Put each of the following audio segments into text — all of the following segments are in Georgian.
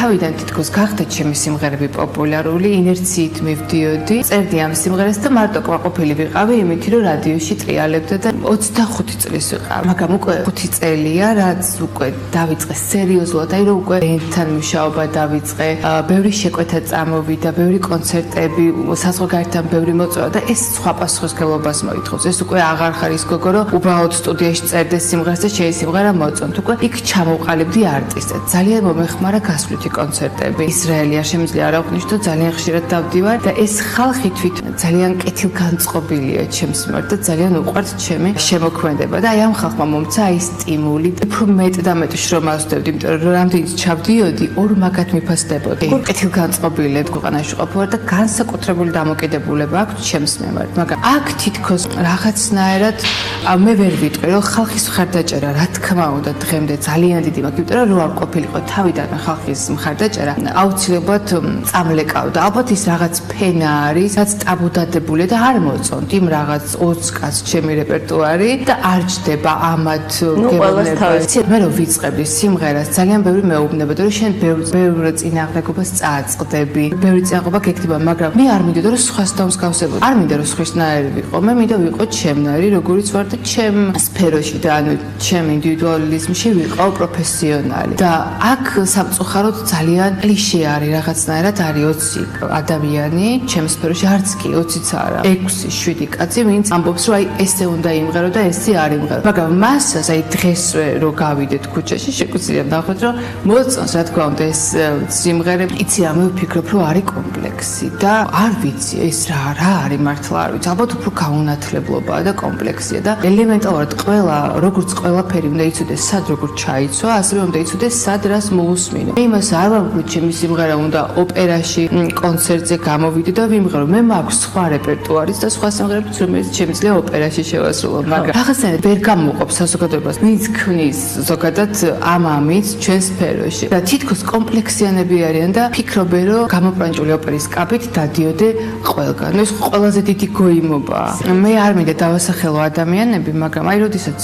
თავიდან თითქოს გახდა ჩემი სიმღერები პოპულარული, ინერციით მივდიოდი. წერდი ამ სიმღერას და მარტო კმაყოფილი ვიყავი იმით, რომ რადიოში ტრიალებდა და 25 წლის ვიყავ. მაგრამ უკვე 5 წელია, რაც უკვე დავიწყე სერიოზულად, აი რომ უკვე ბენდთან მუშაობა დავიწყე, ბევრი შეკვეთა წამოვიდა, ბევრი კონცერტები, საზღვარგარეთთან ბევრი მოწვევა და ეს სხვა პასუხისმგებლობას მოითხოვს. ეს უკვე აღარ ხარ ის გოგო, რომ უბრალოდ სტუდიაში წერდე სიმღერას და შეი სიმღერა მოწონთ. უკვე იქ ჩამოვყალიბდი არტისტად. ძალიან მომეხმარა გასვლითი კონცერტები. ისრაელი არ შემიძლია არ აღვნიშნო, ძალიან ხშირად დავდივარ და ეს ხალხი თვითონ ძალიან კეთილგანწყობილია ჩემს მიმართ და ძალიან უყვართ ჩემი შემოქმედება და აი ამ ხალხმა მომცა აი სტიმული. უფრო მეტ და მეტ შრომას ვდევდი, იმიტომ რომ რამდენიც ჩავდიოდი, ორ მაგათ მიფასდებოდი. კეთილგანწყობილად ქვეყანაში ყოფილვარ და განსაკუთრებული დამოკიდებულება აქვს ჩემს მიმართ. მაგრამ აქ თითქოს რაღაცნაირად მე ვერ ვიტყვი, რომ ხალხის მხარდაჭერა რა თქმა უნდა დღემდე ძალიან დიდი მაქვს, იმიტომ რომ არ ყოფილიყო თავიდან ხალხის მხარდაჭერა, აუცილებლად წამლეკავდა. ალბათ ის რაღაც ფენა არის, რაც ტაბუდადებულია და არ მოწონთ იმ რაღაც 20 კაცს ჩემი რეპერტუარი და არ ჯდება ამათ გეუბნებაში. მე რომ ვიწყებდი სიმღერას, ძალიან ბევრი მეუბნებოდა, რომ შენ ბევრ წინააღმდეგობას წააწყდები, ბევრი წინააღმდეგობა გეკეთება, მაგრამ მე არ მინდოდა რომ სხვას დავსგავსებოდ. არ მინდა რომ სხვისნაირი ვიყო, მე მინდა ვიყო ჩემნაირი, როგორიც ვარ და ჩემ სფეროში და ანუ ჩემ ინდივიდუალიზმში ვიყო პროფესიონალი. და აქ სამწუხაროდ ძალიან კლიშე არის რაღაცნაირად არის 20 ადამიანი ჩემ სფეროში, არც კი 20-ც არა, 6-7 კაცი, ვინც ამბობს რომ აი ესე უნდა იმღერო და ესე არ იმღერო. მაგრამ მასას აი დღესვე რო გავიდეთ ქუჩაში, შეგვიძლია ნახოთ რომ მოწონს რა თქმა უნდა ეს სიმღერები. იცი რა, მე ვფიქრობ რომ არის კომპლექსი და არ ვიცი ეს რა არის მართლა არ ვიცი. ალბათ უფრო გაუნათლებლობაა და კომპლექსია და ელემენტარულად ყველა როგორც ყველაფერი უნდა იცოდეს სად როგორ ჩაიცვა, ასევე უნდა იცოდეს სად რას მოусმინო. მე იმას არ ვამბობ, ჩემი სიმღერა უნდა ოპერაში კონცერტზე გამოვიდე და ვიმღერო. მე მაქვს სხვა რეპერტუარიც და სხვა სიმღერებიც, რომელიც შემიძლია ოპერაში შევასრულო, მაგრამ რაღაცნაირად ვერ გამოყოფ საზოგადოებას. ვინც ქმნის ზოგადად ამ ამით ჩვენ სფეროში და თითქოს კომპლექსიანები არიან და ფიქრობენ, რომ გამოპრანჭული ოპერის კაპით დადიოდე ყველგან. ეს ყველაზე დიდი გოიმობაა. მე არ მინდა დავასახელო ადამიანები, მაგრამ აი როდესაც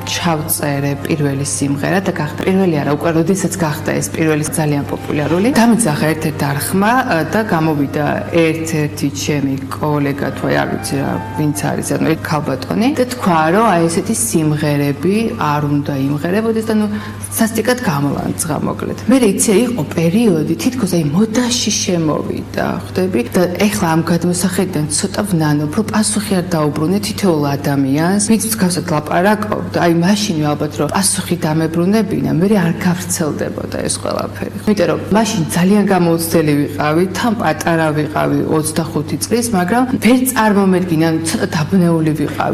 ჩავწერე პირველი სიმღერა და გახდა პირველი არა, უკვე როდესაც გახდა ეს პირველი ძალიან პოპულარული, დამიძახა ერთ-ერთ არხმა და გამოვიდა ერთ-ერთი ჩემი კოლეგა თუ არ ვიცი რა, ვინც არის, ანუ ქალბატონი და თქვა, რომ აი ესეთი სიმღერები არ უნდა იმღერებოდეს და ნუ სასტიკად გამოლანძღა მოკლედ. მე იცი იყო პერიოდი, თითქოს აი მოდაში შემოვიდა, ხვდები? და ეხლა ამ გადმოსახედიდან ცოტა ვნანობ, რომ პასუხი არ დაუბრუნე თითოეულ ადამიანს, ვინც მსგავსად ლაპარაკობდა, აი მაშინვე ალბათ რომ პასუხი დამებრუნებინა, მე არ გავრცელდებოდა ეს ყველაფერი. იმიტომ რომ მაშინ ძალიან გამოუცდელი ვიყავი, თან პატარა ვიყავი 25 წლის, მაგრამ ვერ წარმომედგინა, ცოტა დაბნეული ვიყავი.